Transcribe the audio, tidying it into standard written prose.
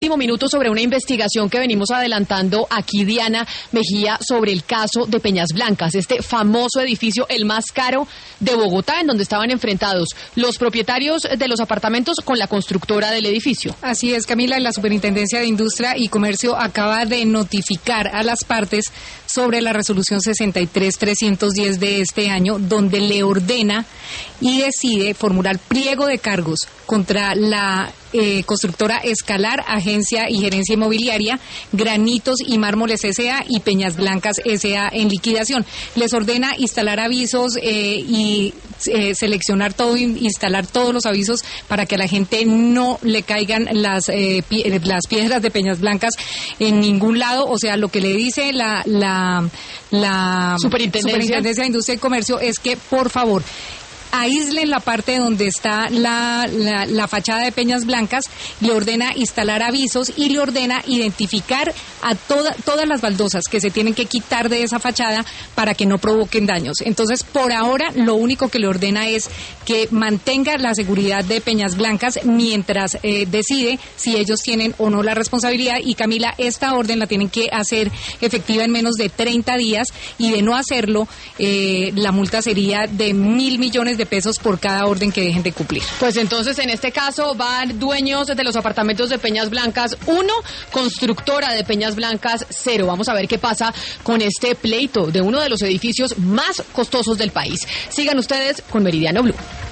Minuto sobre una investigación que venimos adelantando aquí, Diana Mejía, sobre el caso de Peñas Blancas, este famoso edificio, el más caro de Bogotá, en donde estaban enfrentados los propietarios de los apartamentos con la constructora del edificio. Así es, Camila, la Superintendencia de Industria y Comercio acaba de notificar a las partes sobre la resolución 63-310 de este año, donde le ordena y decide formular pliego de cargos contra la constructora Escalar, Agencia y Gerencia Inmobiliaria, Granitos y Mármoles S.A. y Peñas Blancas S.A. en liquidación. Les ordena instalar avisos y seleccionar todo, instalar todos los avisos para que a la gente no le caigan las piedras de Peñas Blancas en ningún lado. O sea, lo que le dice la Superintendencia de Industria y Comercio es que, por favor, aíslen la parte donde está la fachada de Peñas Blancas, le ordena instalar avisos y le ordena identificar a todas las baldosas que se tienen que quitar de esa fachada para que no provoquen daños. Entonces, por ahora, lo único que le ordena es que mantenga la seguridad de Peñas Blancas mientras decide si ellos tienen o no la responsabilidad. Y, Camila, esta orden la tienen que hacer efectiva en menos de 30 días y de no hacerlo, la multa sería de 1.000 millones de pesos por cada orden que dejen de cumplir. Pues entonces, en este caso, van dueños de los apartamentos de Peñas Blancas 1, constructora de Peñas Blancas 0. Vamos a ver qué pasa con este pleito de uno de los edificios más costosos del país. Sigan ustedes con Meridiano Blue.